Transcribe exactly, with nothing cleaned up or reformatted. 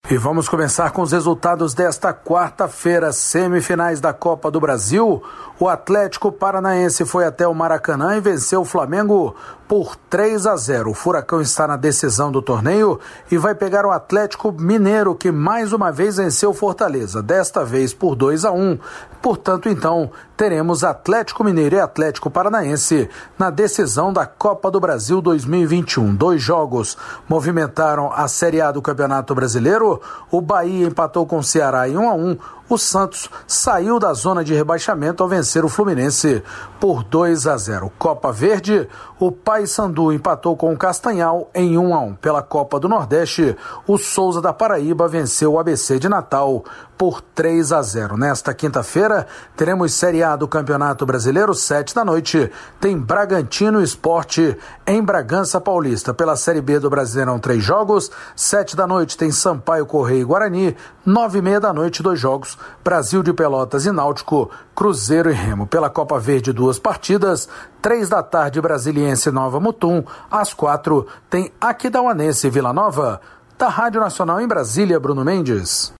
E vamos começar com os resultados desta quarta-feira, semifinais da Copa do Brasil. O Atlético Paranaense foi até o Maracanã e venceu o Flamengo por três a zero. O Furacão está na decisão do torneio e vai pegar o Atlético Mineiro, que mais uma vez venceu Fortaleza, desta vez por dois a um. Portanto, então, teremos Atlético Mineiro e Atlético Paranaense na decisão da Copa do Brasil dois mil e vinte e um. Dois jogos movimentaram a Série A do Campeonato Brasileiro. O Bahia empatou com o Ceará em um a um. O Santos saiu da zona de rebaixamento ao vencer o Fluminense por dois a zero. Copa Verde, o Paysandu empatou com o Castanhal em um a um. Pela Copa do Nordeste, o Souza da Paraíba venceu o A B C de Natal por três a zero. Nesta quinta-feira, teremos Série A do Campeonato Brasileiro, sete da noite. Tem Bragantino Sport em Bragança Paulista. Pela Série B do Brasileirão, três jogos. Sete da noite tem Sampaio Correia e Guarani. Nove e meia da noite, dois jogos. Brasil de Pelotas e Náutico, Cruzeiro e Remo. Pela Copa Verde, duas partidas. Três da tarde, Brasiliense e Nova Mutum. Às quatro, tem Aquidauanense e Vila Nova. Da Rádio Nacional em Brasília, Bruno Mendes.